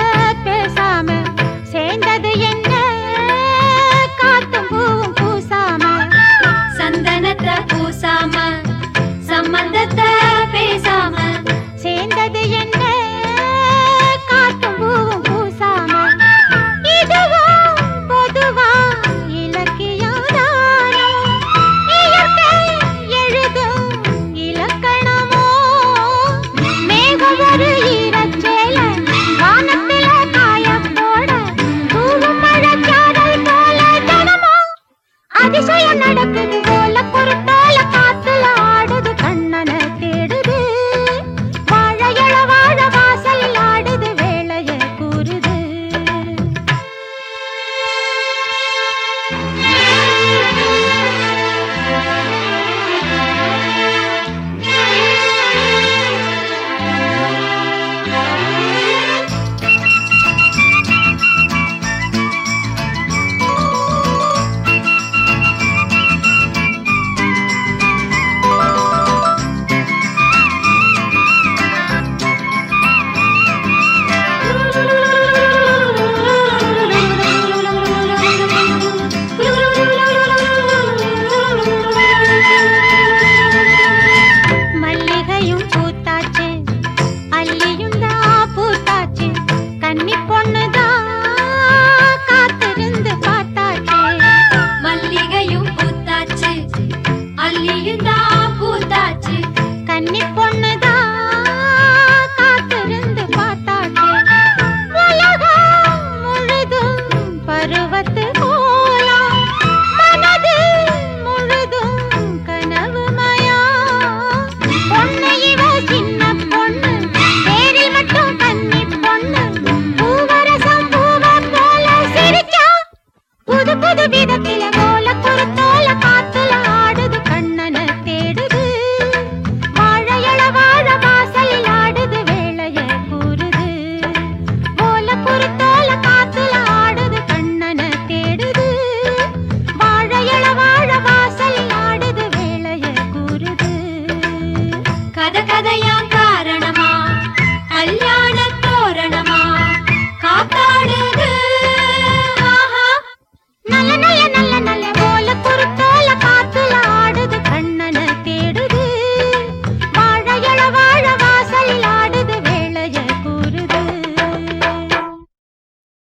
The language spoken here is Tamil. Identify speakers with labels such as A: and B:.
A: பேசாம சேர்ந்தது என்ன காத்தும் பூவும் பூசாம
B: சந்தனத்தை பூசாம சம்பந்தத்தை பேசாம
A: சேர்ந்தது என்ன காத்தும் பூவும் பூசாம இதுவும் பொதுவா இலக்கியதானோ இயற்கை எழுதும் இலக்கணமோ மேகம் ஒரு ஈரச்சேல வானத்தில காயம் போட தூவும் மழைச்சாரல் போல தினமோ அதிசயம் நடக்குது போல குருத்தால காத்துல ஆடுது கண்ணனை தேடுது வாழையள வாழ வாசலில் ஆடுது வேளைய கூறுது மல்லிகையும் பூத்தாச்சு அல்லியும் தான் பூத்தாச்சு கன்னி பொண்ணுதான் காத்திருந்து பார்த்தாச்சு
B: மல்லிகையும் பூத்தாச்சு அல்லியும் தான் பூத்தாச்சு
A: கன்னி பொண்ணுதான் காத்திருந்து பார்த்தாச்சு உலகம் முழுதும் பருவத்து கோலம் மனது முழுதும் கனவுமயா பொண்ணு இவ சின்ன பொண்ணு பேரில் மட்டும் கன்னி பொண்ணு பூவரசம் பூவ போல சிரிச்சா புது புது விதத்தில போல குருத்தோல காத்துல ஆடுது கண்ணனை தேடுது வாழையள வாழ வாசலில் ஆடுது வேளைய கூறுது போல குரு